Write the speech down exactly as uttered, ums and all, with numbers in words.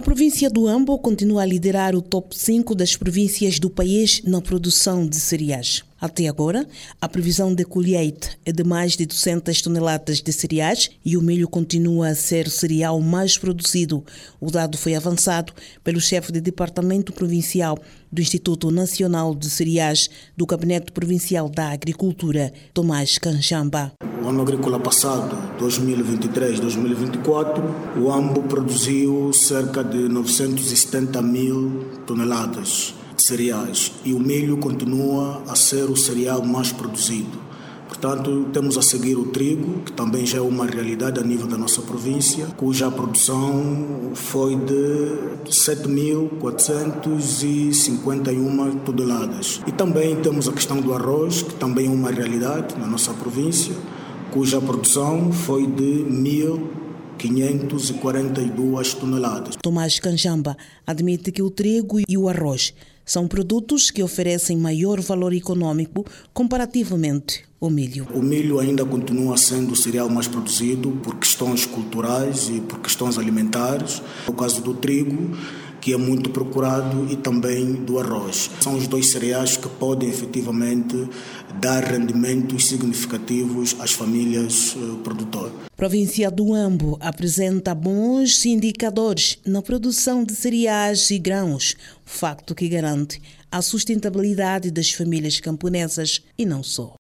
A província do Ambo continua a liderar o top cinco das províncias do país na produção de cereais. Até agora, a previsão de colheita é de mais de duzentas toneladas de cereais e o milho continua a ser o cereal mais produzido. O dado foi avançado pelo chefe de departamento provincial do Instituto Nacional de Cereais do Gabinete Provincial da Agricultura, Tomás Kanjamba. O ano agrícola passado, dois mil e vinte e três a dois mil e vinte e quatro, o Ambo produziu cerca de novecentos e setenta mil toneladas de cereais e o milho continua a ser o cereal mais produzido. Portanto, temos a seguir o trigo, que também já é uma realidade a nível da nossa província, cuja produção foi de sete mil quatrocentos e cinquenta e uma toneladas. E também temos a questão do arroz, que também é uma realidade na nossa província, cuja produção foi de mil quinhentas e quarenta e duas toneladas. Tomás Kanjamba admite que o trigo e o arroz são produtos que oferecem maior valor econômico comparativamente ao milho. O milho ainda continua sendo o cereal mais produzido por questões culturais e por questões alimentares. No caso do trigo, que é muito procurado, e também do arroz. São os dois cereais que podem efetivamente dar rendimentos significativos às famílias produtoras. A província do Ambo apresenta bons indicadores na produção de cereais e grãos, facto que garante a sustentabilidade das famílias camponesas e não só.